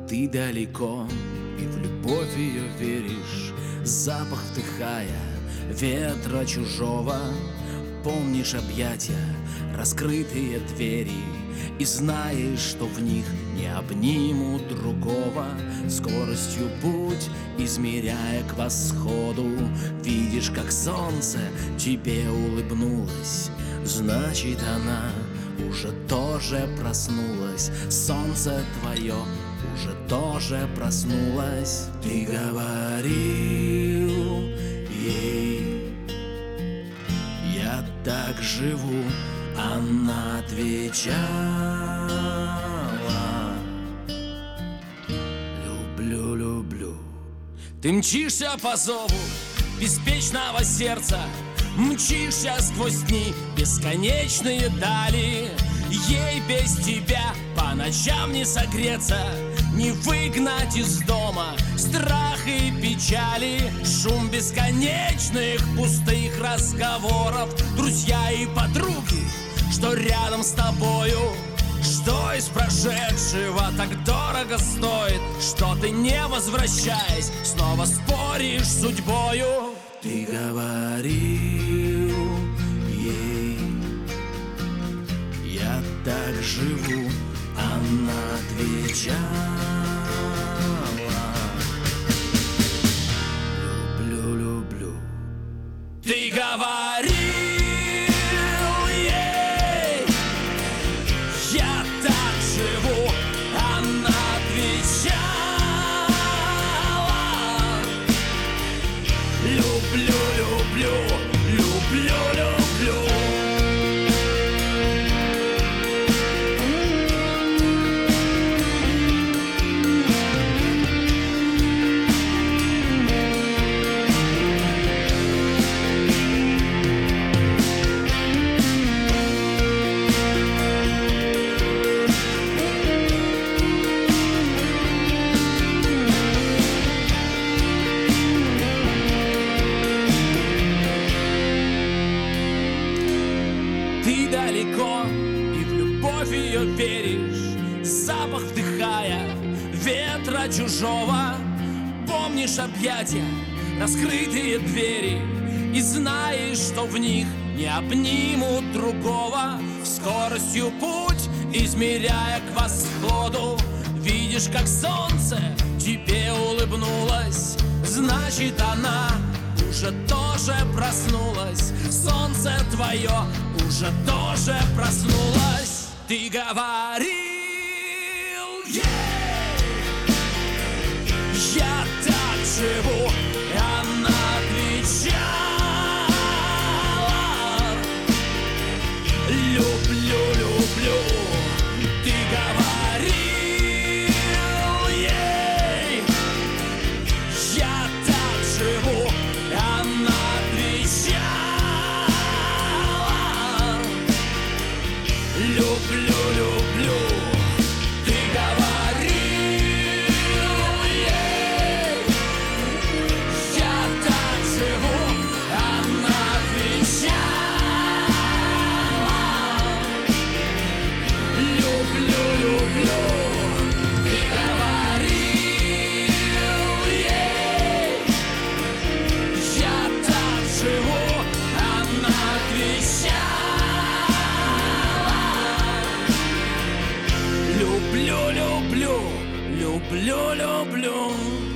Ты далеко, и в любовь ее веришь, запах вдыхая ветра чужого. Помнишь объятия, раскрытые двери, и знаешь, что в них не обнимут другого. Скоростью путь, измеряя к восходу, видишь, как солнце тебе улыбнулось. Значит, она уже тоже проснулась. Солнце твое уже тоже проснулось. Ты говорил ей: я так живу. Она отвечала: люблю, люблю. Ты мчишься по зову беспечного сердца, мчишься сквозь дни бесконечные дали. Ей без тебя по ночам не согреться, не выгнать из дома страх и печали. Шум бесконечных пустых разговоров, друзья и подруги, что рядом с тобою. Что из прошедшего так дорого стоит, что ты, не возвращаясь, снова споришь с судьбою. Ты говорил ей: я так живу. Она отвечала: люблю, люблю. Ты говорил ей: я так живу. Она отвечала: люблю, люблю, люблю, люблю. Ты далеко, и в любовь ее веришь, запах вдыхая ветра чужого. Помнишь объятия, раскрытые двери, и знаешь, что в них не обнимут другого. Скоростью путь, измеряя к восходу, видишь, как солнце тебе улыбнулось. Значит, она уже тоже проснулась. Солнце твое уже тоже проснулось. Ты говорил ей: я так живу. Она отвечала: люблю, люблю. Ты говорил ей: я так живу. Она отвечала: люблю, люблю. Ты говорил ей: я так живу. Она отвечала: люблю, люблю. Ты говорил ей: я так живу. Она отвечала: люблю, люблю, люблю, люблю.